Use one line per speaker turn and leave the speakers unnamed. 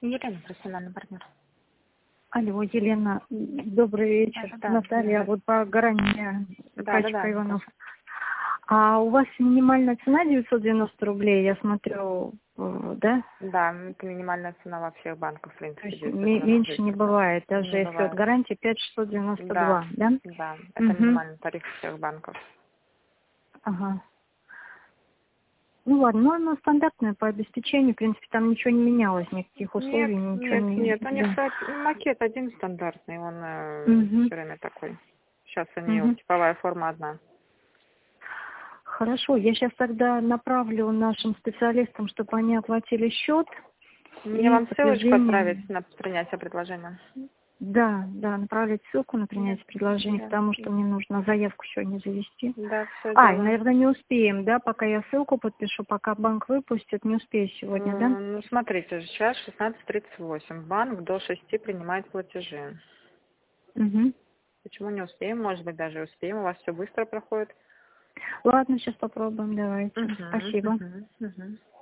Елена, профессиональный партнер.
Алло, Елена, добрый вечер.
Да,
Наталья,
да.
вот по гарантии Качка Иванов.
Конечно.
А у вас минимальная цена 990 рублей, я смотрю, да?
Да, это минимальная цена во всех банках, в принципе.
То есть
990
меньше не бывает, даже
не
если
бывает.
от гарантии 5692,
Да,
да?
да, это минимальный тариф всех банков.
Ага. Ну ладно, ну оно стандартное по обеспечению, в принципе, там ничего не менялось, никаких условий, ничего не...
Нет. У них
Да.
макет один стандартный, он
Мгм.
все время такой. Сейчас у нее типовая форма одна.
Хорошо, я сейчас тогда направлю нашим специалистам, чтобы они оплатили счет.
Мне
И
вам ссылочку
подтверждение...
отправить на принятие предложения.
Да, направить ссылку на принятие предложения,
Да.
потому что мне нужно заявку сегодня завести.
Да, все
Ай,
делаем.
наверное, не успеем, да, пока я ссылку подпишу, пока банк выпустит, не успею сегодня, да?
Ну, смотрите, сейчас 16:38. Банк до 6 принимает платежи.
Угу.
Почему не успеем? Может быть, даже успеем. У вас все быстро проходит.
Ладно, сейчас попробуем, давайте.
Угу,
Спасибо.
угу, угу.